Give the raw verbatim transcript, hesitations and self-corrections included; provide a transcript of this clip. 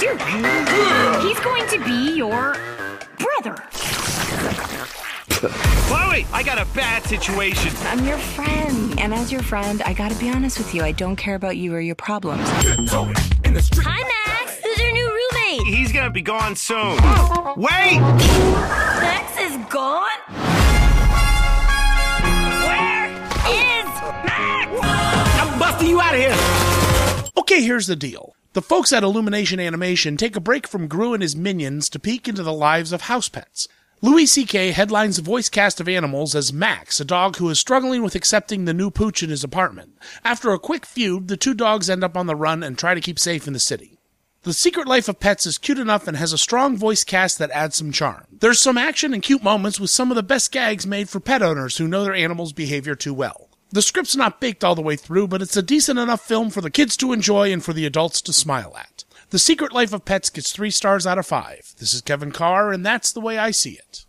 He's going to be your brother. Chloe, I got a bad situation. I'm your friend. And as your friend, I gotta be honest with you. I don't care about you or your problems. Hi, Max. Who's your new roommate? He's gonna be gone soon. Wait! Max is gone? Where is Max? I'm busting you out of here. Okay, here's the deal. The folks at Illumination Animation take a break from Gru and his minions to peek into the lives of house pets. Louis C K headlines the voice cast of animals as Max, a dog who is struggling with accepting the new pooch in his apartment. After a quick feud, the two dogs end up on the run and try to keep safe in the city. The Secret Life of Pets is cute enough and has a strong voice cast that adds some charm. There's some action and cute moments with some of the best gags made for pet owners who know their animals' behavior too well. The script's not baked all the way through, but it's a decent enough film for the kids to enjoy and for the adults to smile at. The Secret Life of Pets gets three stars out of five. This is Kevin Carr, and that's the way I see it.